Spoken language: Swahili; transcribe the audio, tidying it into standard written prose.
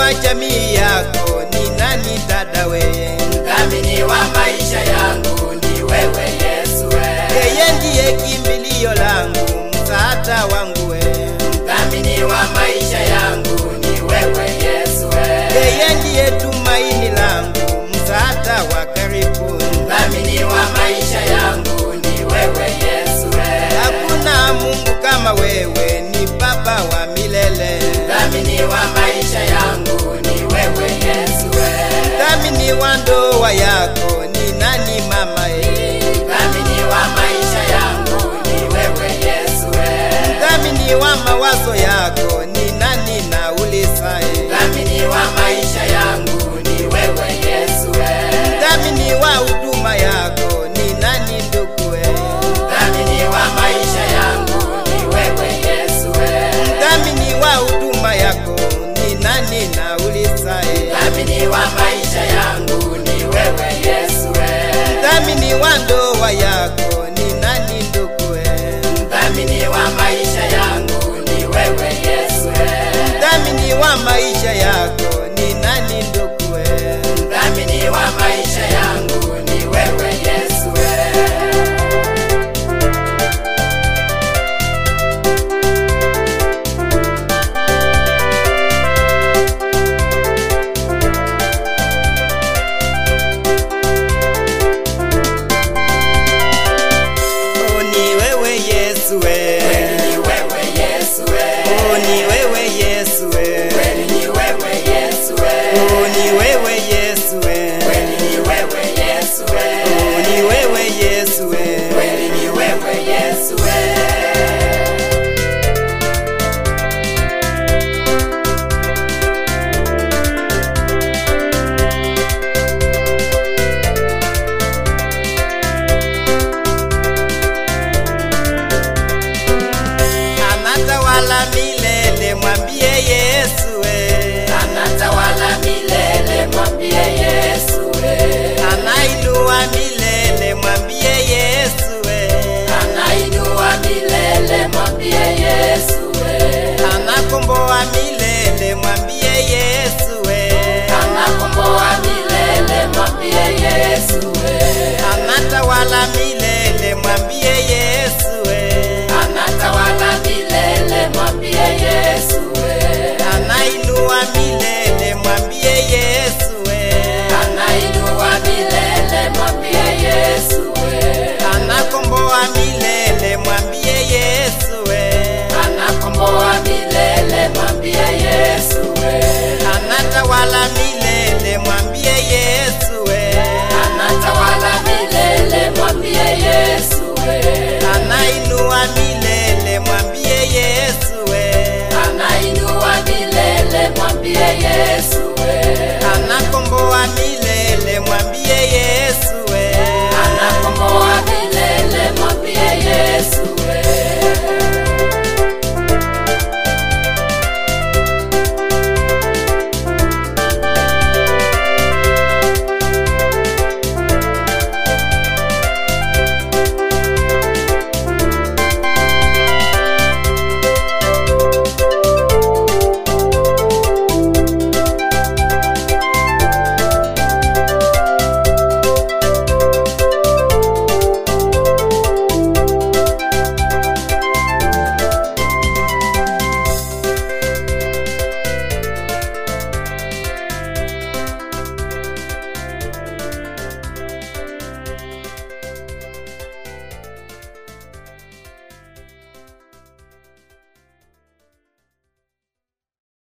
wa jamii yako ni nani dada we? Mdhamini wa maisha yangu ni wewe Yesu we. Yeye ndiye kimbilio langu, msaada wangu we. Mdhamini wa maisha yangu ni wewe Yesu we. Yeye ndiye tumaini langu, msaada wa karibu. Mdhamini wa maisha yangu ni wewe Yesu we. Hakuna Mungu kama wewe, ni Baba wa milele. Mdhamini wa maisha yangu ni wewe Yesu we. Mdhamini wa ndoa yako ni nani mama e? Mdhamini wa maisha yangu ni wewe Yesu we. Mdhamini wa mawazo yako ni nani nauliza e? Mdhamini wa maisha yangu ni wewe Yesu we. Mdhamini wa huduma yako ni nani ndugu e? Mdhamini wa maisha yangu ni wewe Yesu we. Mdhamini wa huduma yako ni nani nauliza e? Mdhamini wa maisha yangu ni wewe Yesu we. Mdhamini wa ndoa yako ni nani ndugu e? Mdhamini wa maisha yangu ni wewe Yesu we. Mdhamini wa maisha yako ni nani ndugu e? Mdhamini wa maisha yangu ni wewe Yesu we. Oh, ni wewe Yesu we. Kweli ni wewe Yesu we. Oh, ni wewe Yesu we. Kweli ni wewe Yesu we. Oh, ni wewe Yesu we. Kweli ni wewe Yesu we. Oh, ni wewe Yesu we. Kweli ni wewe Yesu we. Anatawala milele, mwambie Yesu we. Anatawala milele, mwambie Yesu we. Anainua milele.